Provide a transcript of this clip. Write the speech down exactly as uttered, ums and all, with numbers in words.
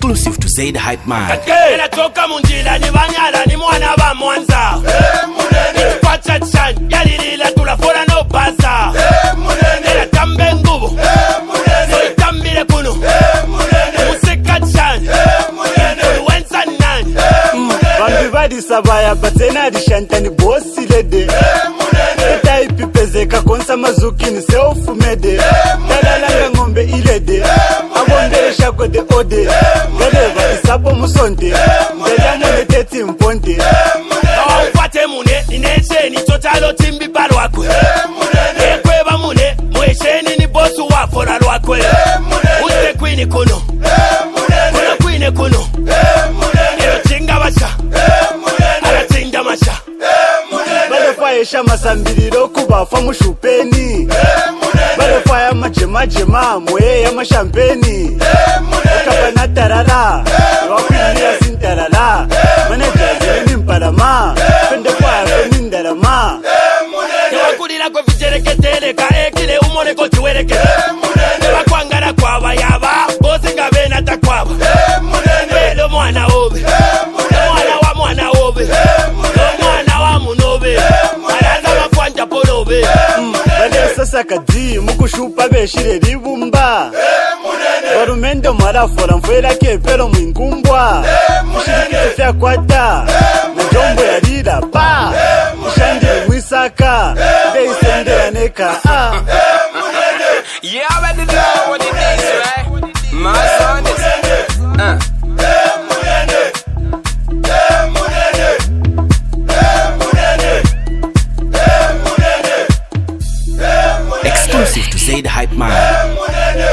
Exclusive to Zaid Hype Man. Ela toka munjila ni banyala ni mwana ba Mwanza. Eh munene. Kwacha chan yalilila tulafora no baza. Eh munene. Ela tambe ngubu. Eh munene. So itambile kuno. Eh munene. Musika chan. Eh munene. Wenza nani. Eh munene. Bambi badi sabaya batena di shantani bosi lede. Eh munene. Eta ipipezeka konsa mazuki ni self mede. Eh munene. Dala ngombe ilede. Eh munene. Shako de ode. Galeva isapo musonde. Ndela mune teti mponde. Awufate mune ineche ni totalo timbi parwakwe. Ekweba mune mwesheni ni bosu wafora lwakwe. Ute kwini kuno. Kuno kwini kuno. Ero chinga basha. Ara chinga masha. Bale faya shama sambiriro kubafa mushupeni. Bale faya majema jema mwe ya mashampeni. Ukapana tarara wakulia sintarara. Manager ni mpalama pende faya peni ndarama. Tewakulira kwa vijereke teleka ekile umone ko tiwereke. Tewakwangara kwa bayaba bose ngabena takwaba. Elo mwana obe. Mwana wa mwana obe. Mwana wa munobe. Araza makwanja polobe. Bale sasa kadi mukushupa beshire libumba. Barumendo marafora mfera kepero mwingumbwa. Mushirikite fya kwata na jombo ya lira pa. Mushandire mwisaka beisendera neka. Yeah, I already know what it is, right? My son is uh. Exclusive to Zaid Hype Man.